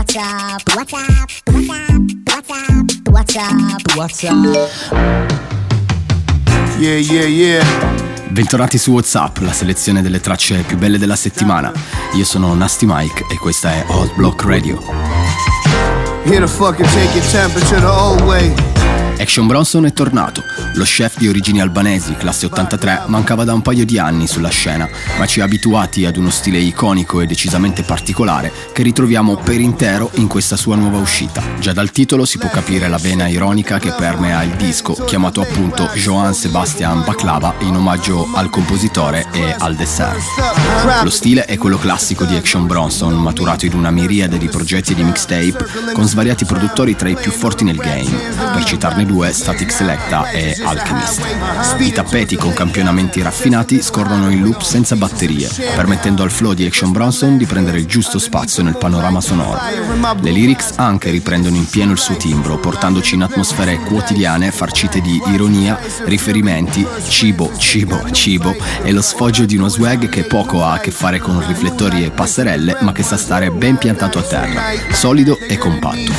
What's up? What's up? What's up? What's up? What's up? Yeah. Bentornati su WhatsApp, la selezione delle tracce più belle della settimana. Io sono Nasty Mike e questa è Hot Block Radio. Here to fucking take your temperature the old way. Action Bronson è tornato. Lo chef di origini albanesi, classe 83, mancava da un paio di anni sulla scena, ma ci ha abituati ad uno stile iconico e decisamente particolare che ritroviamo per intero in questa sua nuova uscita. Già dal titolo si può capire la vena ironica che permea il disco, chiamato appunto Johann Sebastian Baklava in omaggio al compositore e al dessert. Lo stile è quello classico di Action Bronson, maturato in una miriade di progetti e di mixtape con svariati produttori tra i più forti nel game. Per citarne due, Static Selecta e Alchemist. I tappeti con campionamenti raffinati scorrono in loop senza batterie, permettendo al flow di Action Bronson di prendere il giusto spazio nel panorama sonoro. Le lyrics anche riprendono in pieno il suo timbro, portandoci in atmosfere quotidiane farcite di ironia, riferimenti, cibo e lo sfoggio di uno swag che poco ha a che fare con riflettori e passerelle, ma che sa stare ben piantato a terra, solido e compatto.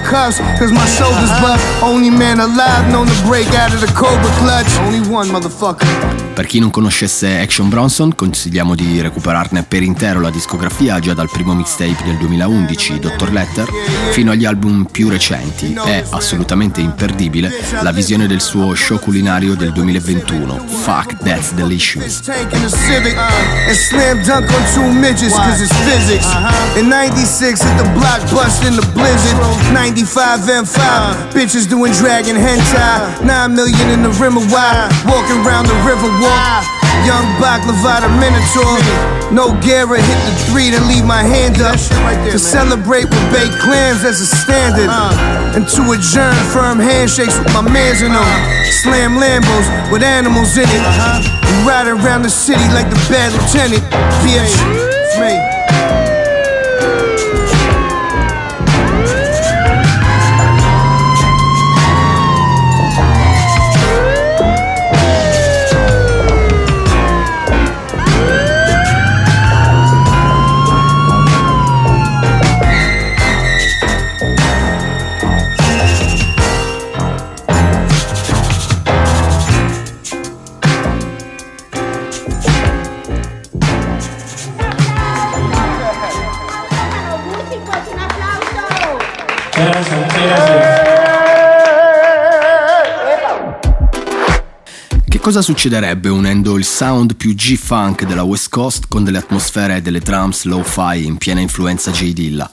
Per chi non conoscesse Action Bronson, consigliamo di recuperarne per intero la discografia già dal primo mixtape del 2011, Dr. Letter, fino agli album più recenti. È assolutamente imperdibile la visione del suo show culinario del 2021, Fuck That's Delicious. In 96 hit the block, bust in the blizzard. 95 M5, bitches doing dragon hentai. 9 million in the rim of wide, walking around the river walk. Young Baklava the Minotaur. No Guerra, hit the 3, then leave my hand up. To celebrate with baked clams as a standard. And to adjourn, firm handshakes with my mans in them. Slam Lambos with animals in it. We ride around the city like the bad lieutenant. Bitch, it's me. Che cosa succederebbe unendo il sound più G-Funk della West Coast con delle atmosfere delle drums lo-fi in piena influenza J Dilla?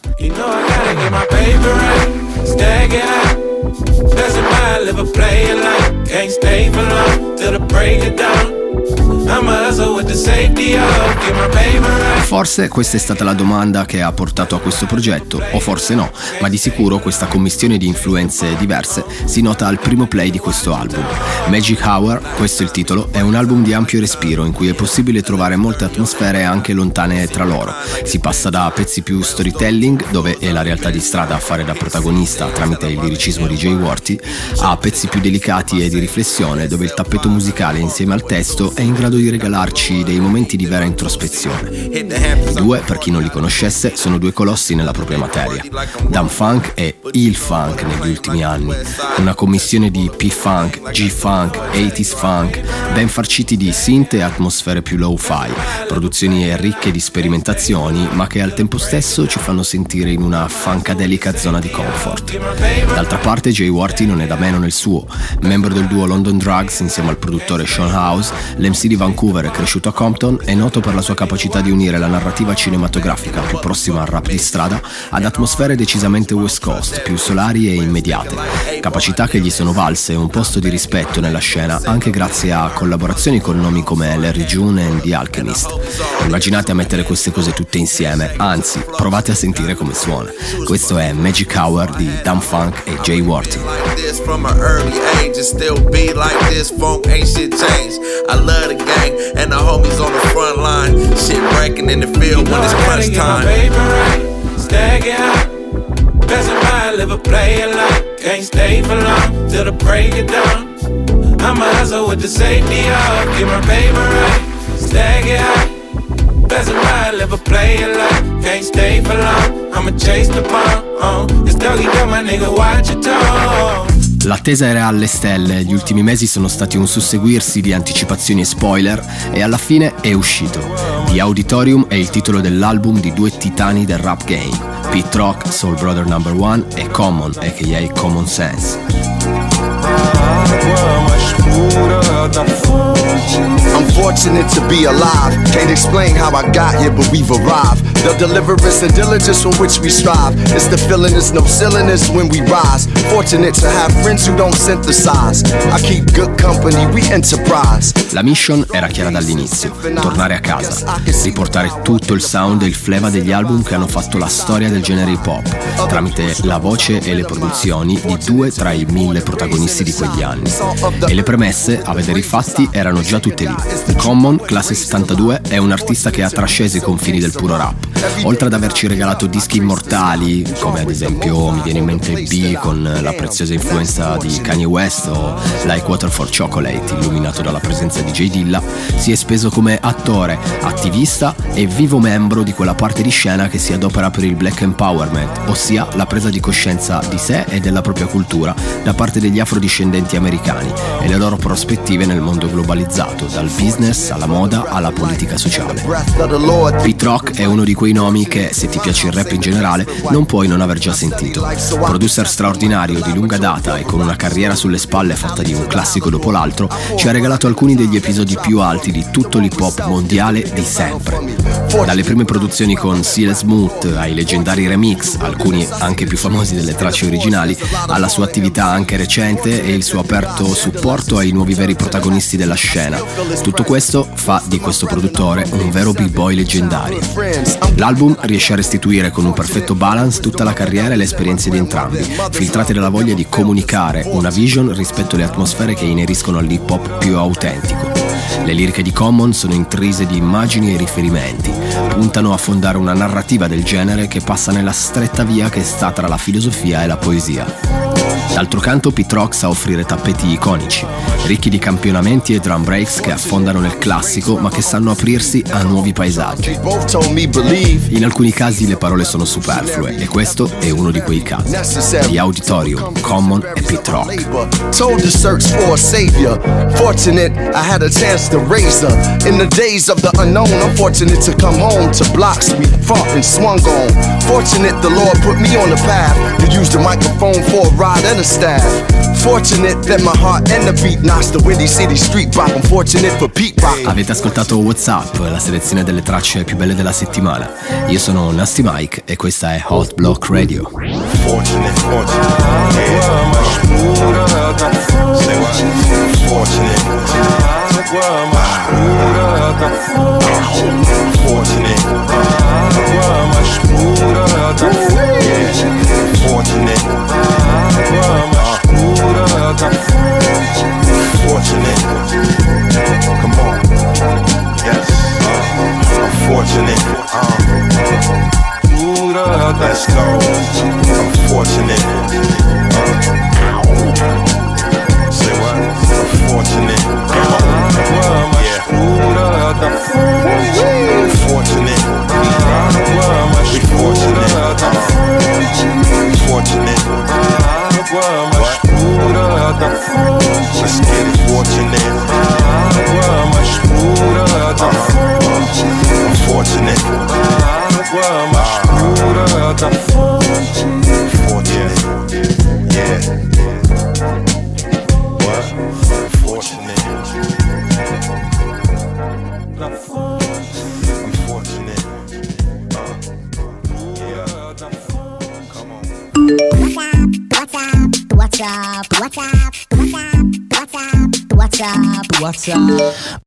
Forse questa è stata la domanda che ha portato a questo progetto, o forse no, ma di sicuro questa commistione di influenze diverse si nota al primo play di questo album. Magic Hour, questo è il titolo, è un album di ampio respiro in cui è possibile trovare molte atmosfere anche lontane tra loro. Si passa da pezzi più storytelling, dove è la realtà di strada a fare da protagonista tramite il liricismo di Jay Worthy, a pezzi più delicati e di riflessione, dove il tappeto musicale insieme al testo è in grado di regalarci dei momenti di vera introspezione. I due, per chi non li conoscesse, sono due colossi nella propria materia. Dumb Funk e Il Funk negli ultimi anni, una commissione di P-Funk, G-Funk, 80s Funk, ben farciti di synth e atmosfere più low-fi, produzioni ricche di sperimentazioni, ma che al tempo stesso ci fanno sentire in una funkadelica zona di comfort. D'altra parte Jay Worthy non è da meno nel suo. Membro del duo London Drugs insieme al produttore Sean House, l'MC di Vancouver cresciuto a Compton è noto per la sua capacità di unire la narrativa cinematografica più prossima al rap di strada ad atmosfere decisamente West Coast, più solari e immediate, capacità che gli sono valse un posto di rispetto nella scena anche grazie a collaborazioni con nomi come Larry June e The Alchemist. Immaginate a mettere queste cose tutte insieme, anzi provate a sentire come suona. Questo è Magic Hour di Dumb Funk e Jay Worthy. Live a play it like can't stay for long till the break it down. I'ma hustle with the safety off, get my paper right, stag it high. best of ride, live a play a lot. Can't stay for long, I'ma chase the ball. It's Dougie Doe, my nigga, watch your tone. L'attesa era alle stelle, gli ultimi mesi sono stati un susseguirsi di anticipazioni e spoiler e alla fine è uscito. The Auditorium è il titolo dell'album di due titani del rap game, Pete Rock, Soul Brother No. 1 e Common, a.k.a. Common Sense. I'm fortunate to be alive. Can't explain how I got here, but we've arrived. The deliverance and diligence from which we strive. It's the feeling, it's no silliness when we rise. Fortunate to have friends who don't synthesize. I keep good company, we enterprise. La mission era chiara dall'inizio, tornare a casa, riportare tutto il sound e il flavor degli album che hanno fatto la storia del genere hip hop, tramite la voce e le produzioni di due tra i 1000 protagonisti di quegli anni. E le premesse, a vedere i fatti, erano già tutte lì. Common, classe 72, è un artista che ha trasceso i confini del puro rap. Oltre ad averci regalato dischi immortali, come ad esempio mi viene in mente il B con la preziosa influenza di Kanye West o Like Water for Chocolate, illuminato dalla presenza di J Dilla, si è speso come attore, attivista e vivo membro di quella parte di scena che si adopera per il Black Empowerment, ossia la presa di coscienza di sé e della propria cultura da parte degli afrodiscendenti americani e le loro prospettive nel mondo globalizzato, dal business alla moda alla politica sociale. Pete Rock è uno di quei nomi che, se ti piace il rap in generale, non puoi non aver già sentito. Producer straordinario di lunga data e con una carriera sulle spalle fatta di un classico dopo l'altro, ci ha regalato alcuni degli episodi più alti di tutto l'hip hop mondiale di sempre. Dalle prime produzioni con Seal Smooth ai leggendari remix, alcuni anche più famosi delle tracce originali, alla sua attività anche recente e il suo aperto supporto ai nuovi veri protagonisti della scena. Tutto questo fa di questo produttore un vero b-boy leggendario. L'album riesce a restituire con un perfetto balance tutta la carriera e le esperienze di entrambi, filtrate dalla voglia di comunicare una vision rispetto alle atmosfere che ineriscono all'hip hop più autentico. Le liriche di Common sono intrise di immagini e riferimenti, puntano a fondare una narrativa del genere che passa nella stretta via che sta tra la filosofia e la poesia. D'altro canto Pete Rock sa offrire tappeti iconici, ricchi di campionamenti e drum breaks che affondano nel classico ma che sanno aprirsi a nuovi paesaggi. In alcuni casi le parole sono superflue e questo è uno di quei casi. The Auditorium, Common e Pete Rock. Told to search for a savior. Fortunate I had a chance to raise her. In the days of the unknown, I'm fortunate to come home to blocks we fought and swung on. Fortunate the Lord put me on the path to use the microphone for a ride and a staff. Fortunate that my heart and the beat knocks the Windy City street rock. I'm fortunate for Pete Rock. Avete ascoltato What's Up, la selezione delle tracce più belle della settimana. Io sono Nasty Mike e questa è Hot Block Radio. Fortunate, yeah. Say what? Fortunate. Fortunate. Yeah. Fortunate. Fortunate. Come on. Yes. I'm fortunate. Let's go. I'm fortunate. Say what? I'm fortunate. Yeah. Fortunate. We fortunate. Fortunate. What? Let's get it. Fortunate. I'm fortunate. Fortunate. Yeah. What? Fortunate. I'm fortunate. Yeah. Come on. What's up? What's up? What's up? What's up? What's up? What's up?